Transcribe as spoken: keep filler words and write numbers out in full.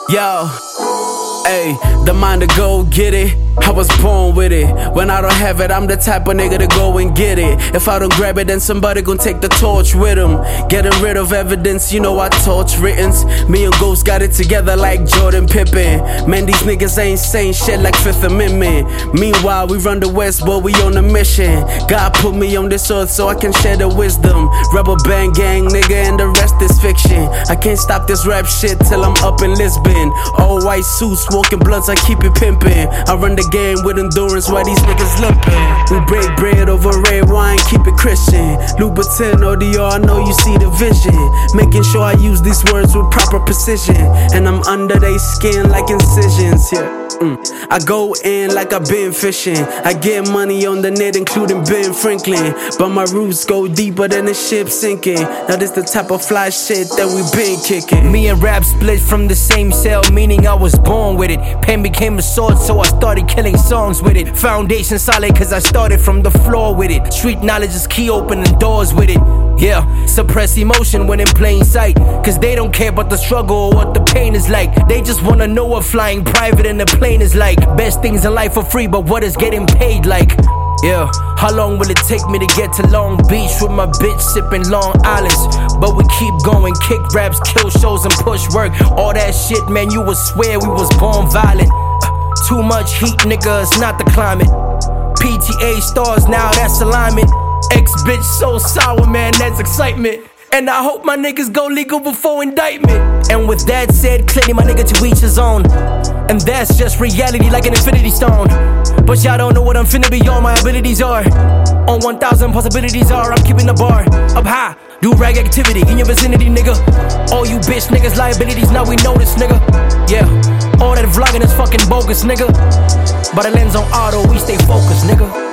Yo, ayy, the mind to go get it. I was born with it. When I don't have it, I'm the type of nigga to go and get it. If I don't grab it, then somebody gon' take the torch with them. Getting rid of evidence, you know I torch writtens. Me and Ghost got it together like Jordan Pippen. Man, these niggas ain't saying shit like Fifth Amendment. Meanwhile, we run the West, but we on a mission. God put me on this earth so I can share the wisdom. Rebel band gang, nigga, and the rest is fiction. I can't stop this rap shit till I'm up in Lisbon. All white suits, smoking blunts, I keep it pimpin'. I run the game with endurance while these niggas limpin'. We break bread over red wine, keep it Christian. Louboutin or Dior, I know you see the vision. Making sure I use these words with proper precision. And I'm under they skin like incisions, yeah. Mm. I go in like I've been fishing. I get money on the net, including Ben Franklin. But my roots go deeper than the ship sinking. Now this the type of fly shit that we been kicking. Me and rap split from the same cell, meaning I was born with it. Pen became a sword, so I started killing songs with it. Foundation solid, cause I started from the floor with it. Street knowledge is key, opening doors with it. Yeah, suppress emotion when in plain sight, cause they don't care about the struggle or what the pain is like. They just wanna know what flying private in the plane is like. Best things in life are free, but what is getting paid like? Yeah, how long will it take me to get to Long Beach with my bitch sipping Long Islands? But we keep going, kick raps, kill shows and push work. All that shit, man, you would swear we was born violent. uh, Too much heat, nigga, it's not the climate. P T A stars, now that's alignment. Ex-bitch so sour, man, that's excitement. And I hope my niggas go legal before indictment. And with that said, clearly my nigga to each his own. And that's just reality like an infinity stone. But y'all don't know what I'm finna be, all my abilities are. On one thousand possibilities are, I'm keeping the bar up high. Do rag activity in your vicinity, nigga. All you bitch niggas liabilities, now we know this, nigga. Yeah, all that vlogging is fucking bogus, nigga. But the lens on auto, we stay focused, nigga.